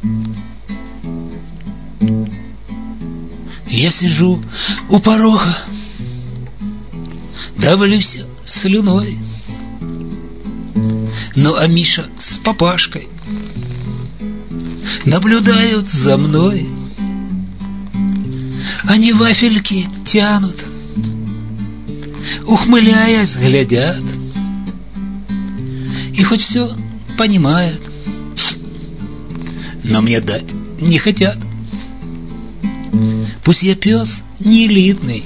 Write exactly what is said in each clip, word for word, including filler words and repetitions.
Я сижу у порога, давлюсь слюной. Ну а Миша с папашкой наблюдают за мной. Они вафельки тянут, ухмыляясь, глядят, и хоть все понимают, но мне дать не хотят. Пусть я пес не элитный,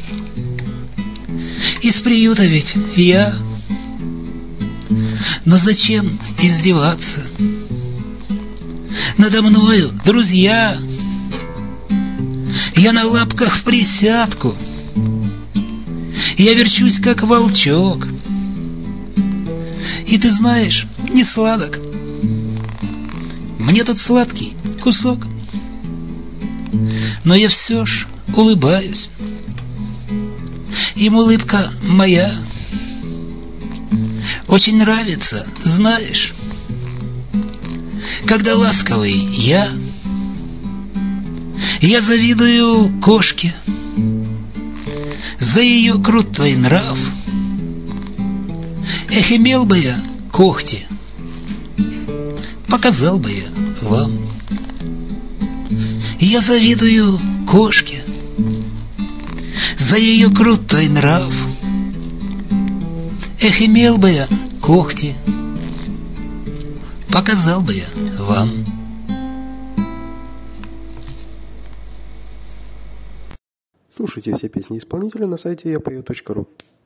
из приюта ведь я, но зачем издеваться надо мною, друзья? Я на лапках в присядку, я верчусь, как волчок. И ты знаешь, не сладок мне тот сладкий кусок, но я все ж улыбаюсь. Им улыбка моя очень нравится, знаешь, когда ласковый я. Я завидую кошке за ее крутой нрав. Эх, имел бы я когти, показал бы я вам. Я завидую кошке за ее крутой нрав. Эх, имел бы я когти, показал бы я вам. Слушайте все песни исполнителя на сайте я пою точка ру.